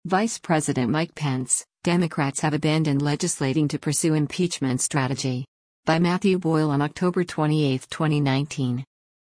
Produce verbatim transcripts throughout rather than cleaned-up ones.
Vice President Mike Pence, Democrats have abandoned legislating to pursue impeachment strategy. By Matthew Boyle on October twenty-eighth, twenty nineteen.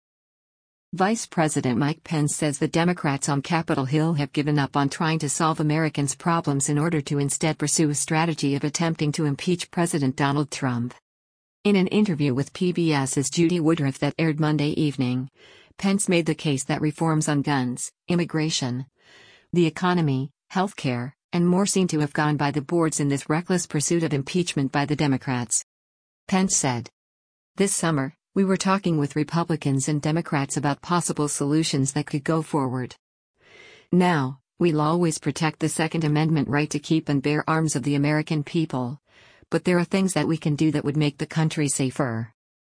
Vice President Mike Pence says the Democrats on Capitol Hill have given up on trying to solve Americans' problems in order to instead pursue a strategy of attempting to impeach President Donald Trump. In an interview with PBS's Judy Woodruff that aired Monday evening, Pence made the case that reforms on guns, immigration, the economy, healthcare, and more seem to have gone by the boards in this reckless pursuit of impeachment by the Democrats. Pence said, "This summer, we were talking with Republicans and Democrats about possible solutions that could go forward. Now, we'll always protect the Second Amendment right to keep and bear arms of the American people, but there are things that we can do that would make the country safer."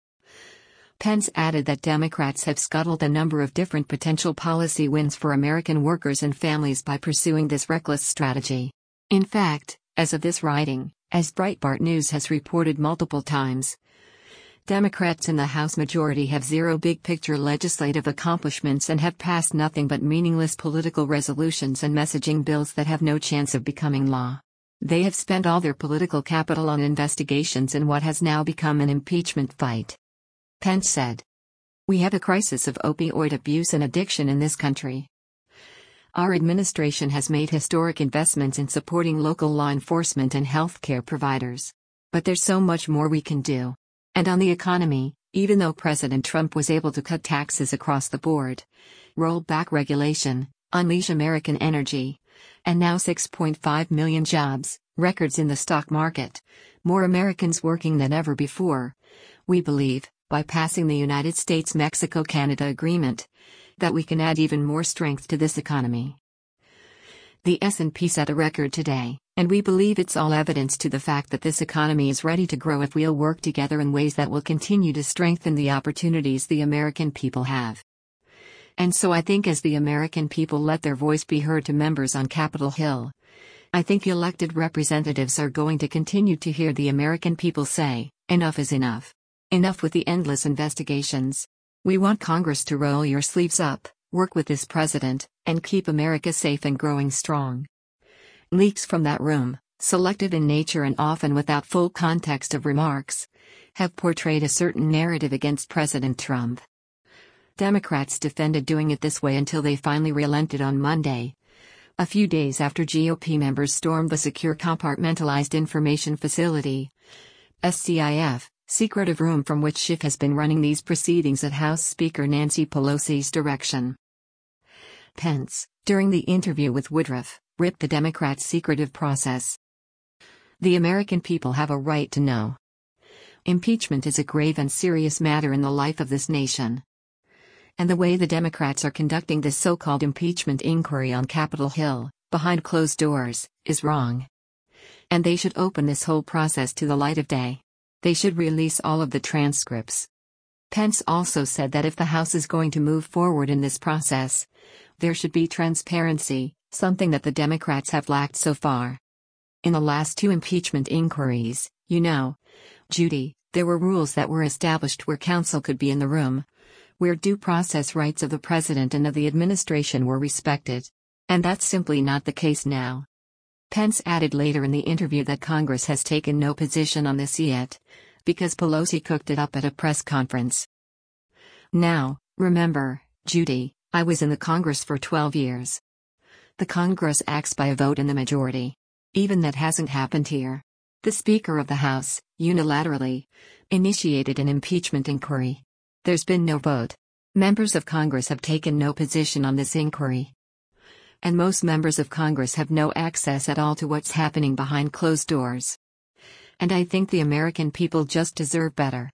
Pence added that Democrats have scuttled a number of different potential policy wins for American workers and families by pursuing this reckless strategy. In fact, as of this writing, as Breitbart News has reported multiple times, Democrats in the House majority have zero big-picture legislative accomplishments and have passed nothing but meaningless political resolutions and messaging bills that have no chance of becoming law. They have spent all their political capital on investigations in what has now become an impeachment fight. Pence said, "We have a crisis of opioid abuse and addiction in this country. Our administration has made historic investments in supporting local law enforcement and healthcare providers. But there's so much more we can do. And on the economy, even though President Trump was able to cut taxes across the board, roll back regulation, unleash American energy, and now six point five million jobs, records in the stock market, more Americans working than ever before, we believe, by passing the United States-Mexico-Canada Agreement, that we can add even more strength to this economy. The S and P set a record today, and we believe it's all evidence to the fact that this economy is ready to grow if we'll work together in ways that will continue to strengthen the opportunities the American people have. And so I think as the American people let their voice be heard to members on Capitol Hill, I think elected representatives are going to continue to hear the American people say, enough is enough. Enough with the endless investigations. We want Congress to roll your sleeves up, work with this president, and keep America safe and growing strong." Leaks from that room, selective in nature and often without full context of remarks, have portrayed a certain narrative against President Trump. Democrats defended doing it this way until they finally relented on Monday, a few days after G O P members stormed the Secure Compartmentalized Information Facility, S C I F, secretive room from which Schiff has been running these proceedings at House Speaker Nancy Pelosi's direction. Pence, during the interview with Woodruff, ripped the Democrats' secretive process. "The American people have a right to know. Impeachment is a grave and serious matter in the life of this nation. And the way the Democrats are conducting this so-called impeachment inquiry on Capitol Hill, behind closed doors, is wrong. And they should open this whole process to the light of day. They should release all of the transcripts." Pence also said that if the House is going to move forward in this process, there should be transparency, something that the Democrats have lacked so far. "In the last two impeachment inquiries, you know, Judy, there were rules that were established where counsel could be in the room, where due process rights of the president and of the administration were respected. And that's simply not the case now." Pence added later in the interview that Congress has taken no position on this yet, because Pelosi cooked it up at a press conference. "Now, remember, Judy, I was in the Congress for twelve years. The Congress acts by a vote in the majority. Even that hasn't happened here. The Speaker of the House, unilaterally, initiated an impeachment inquiry. There's been no vote. Members of Congress have taken no position on this inquiry. And most members of Congress have no access at all to what's happening behind closed doors. And I think the American people just deserve better."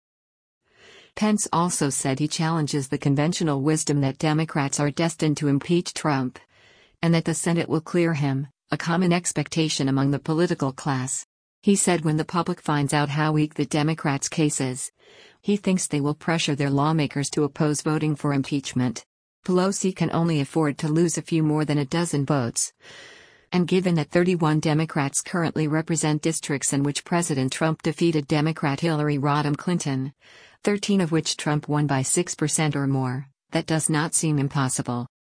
Pence also said he challenges the conventional wisdom that Democrats are destined to impeach Trump, and that the Senate will clear him, a common expectation among the political class. He said when the public finds out how weak the Democrats' case is, he thinks they will pressure their lawmakers to oppose voting for impeachment. Pelosi can only afford to lose a few more than a dozen votes. And given that thirty-one Democrats currently represent districts in which President Trump defeated Democrat Hillary Rodham Clinton, thirteen of which Trump won by six percent or more, that does not seem impossible.